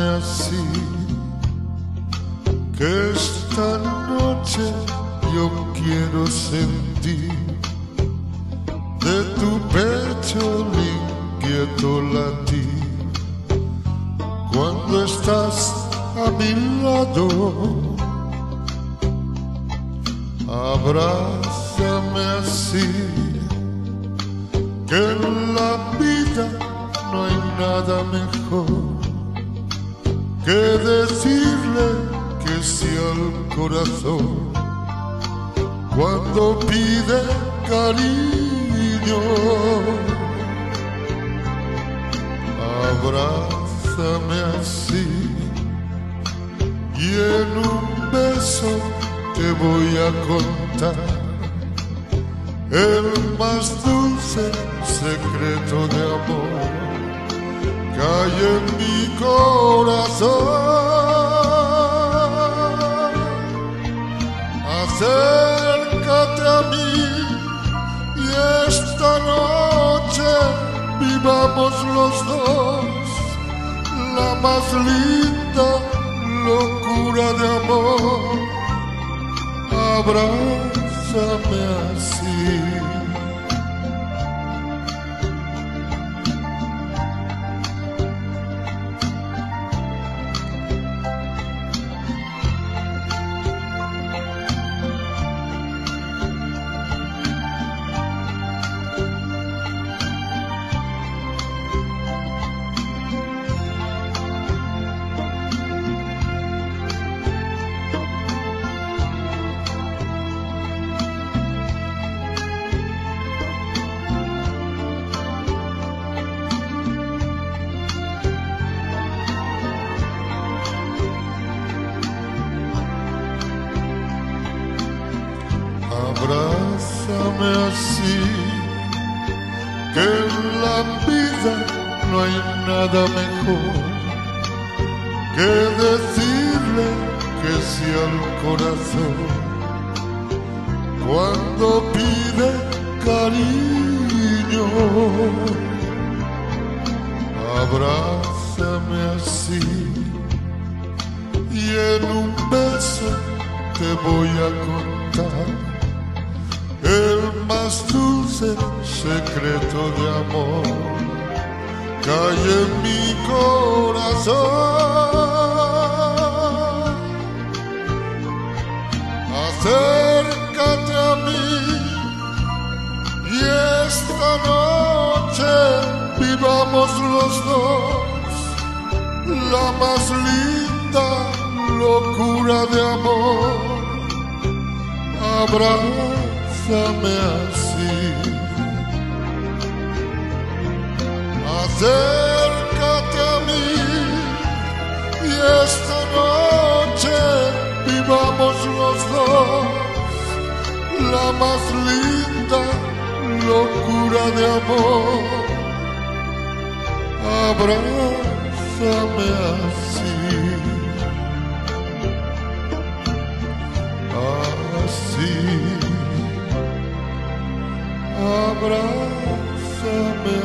así, que esta noche yo quiero sentir de tu pecho el inquieto latir. Cuando estás a mi lado, abrázame así, que en la vida no hay nada mejor que decirle que sí al corazón cuando pide cariño. Abrázame así y en un beso te voy a contar el más dulce secreto de amor que hay en mi corazón. Acércate a mí y esta noche vivamos los dos la más linda locura de amor. Abrázame así. Abrázame así, que en la vida no hay nada mejor que decirle que sí al corazón cuando pide cariño. Abrázame así y en un beso te voy a contar el más dulce secreto de amor que hay en mi corazón. Acércate a mí y esta noche vivamos los dos la más linda locura de amor. Abrázame así, acércate a mí y esta noche vivamos los dos la más linda locura de amor. Abrázame así. Así, abrázame